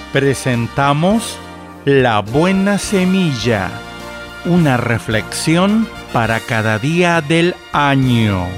Presentamos La Buena Semilla, una reflexión para cada día del año.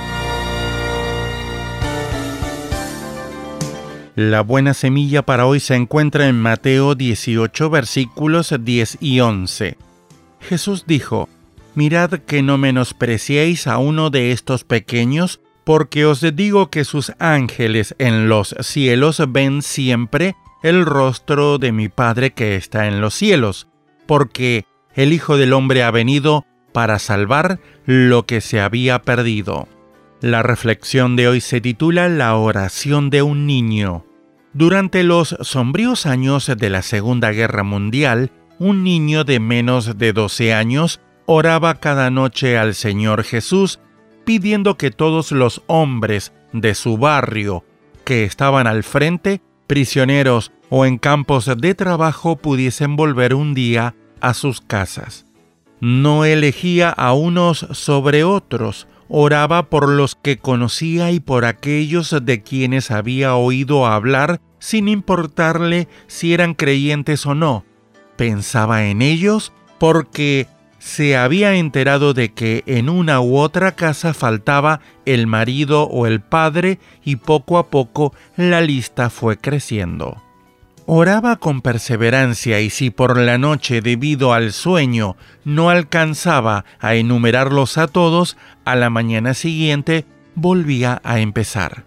La buena semilla para hoy se encuentra en Mateo 18, versículos 10 y 11. Jesús dijo: «Mirad que no menospreciéis a uno de estos pequeños, porque os digo que sus ángeles en los cielos ven siempre el rostro de mi Padre que está en los cielos, porque el Hijo del Hombre ha venido para salvar lo que se había perdido». La reflexión de hoy se titula La oración de un niño. Durante los sombríos años de la Segunda Guerra Mundial, un niño de menos de 12 años oraba cada noche al Señor Jesús, pidiendo que todos los hombres de su barrio que estaban al frente, prisioneros o en campos de trabajo, pudiesen volver un día a sus casas. No elegía a unos sobre otros, oraba por los que conocía y por aquellos de quienes había oído hablar, sin importarle si eran creyentes o no. Pensaba en ellos porque se había enterado de que en una u otra casa faltaba el marido o el padre, y poco a poco la lista fue creciendo. Oraba con perseverancia, y si por la noche, debido al sueño, no alcanzaba a enumerarlos a todos, a la mañana siguiente volvía a empezar.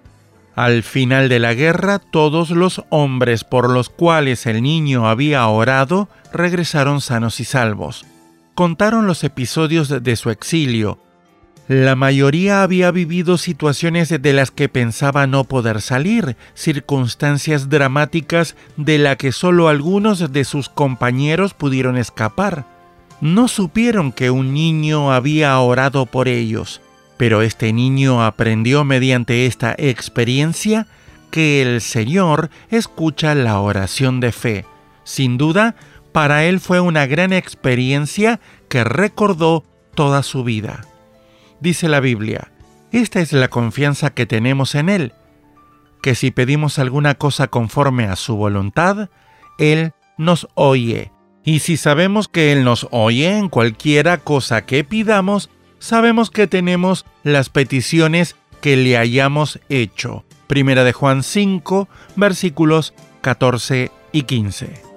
Al final de la guerra, todos los hombres por los cuales el niño había orado regresaron sanos y salvos. Contaron los episodios de su exilio. La mayoría había vivido situaciones de las que pensaba no poder salir, circunstancias dramáticas de las que solo algunos de sus compañeros pudieron escapar. No supieron que un niño había orado por ellos, pero este niño aprendió mediante esta experiencia que el Señor escucha la oración de fe. Sin duda, para él fue una gran experiencia que recordó toda su vida. Dice la Biblia: esta es la confianza que tenemos en Él, que si pedimos alguna cosa conforme a su voluntad, Él nos oye. Y si sabemos que Él nos oye en cualquiera cosa que pidamos, sabemos que tenemos las peticiones que le hayamos hecho. Primera de Juan 5, versículos 14 y 15.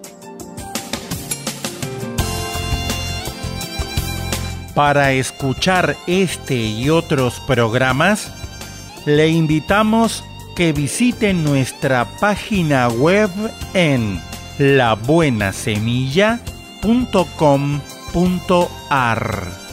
Para escuchar este y otros programas, le invitamos que visite nuestra página web en labuenasemilla.com.ar.